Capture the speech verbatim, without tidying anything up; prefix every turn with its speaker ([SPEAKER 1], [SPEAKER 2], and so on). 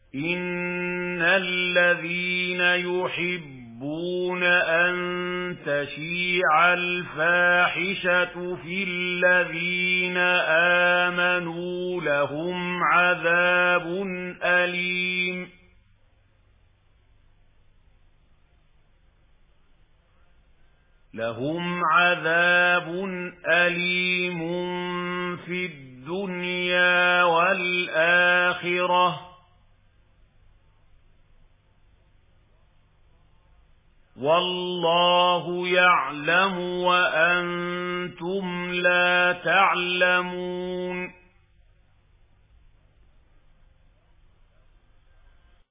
[SPEAKER 1] إن الذين يحبون أن تشيع الفاحشة في الذين آمنوا لهم عذاب أليم لهم عذاب أليم في الدنيا والآخرة والله يعلم وأنتم لا تعلمون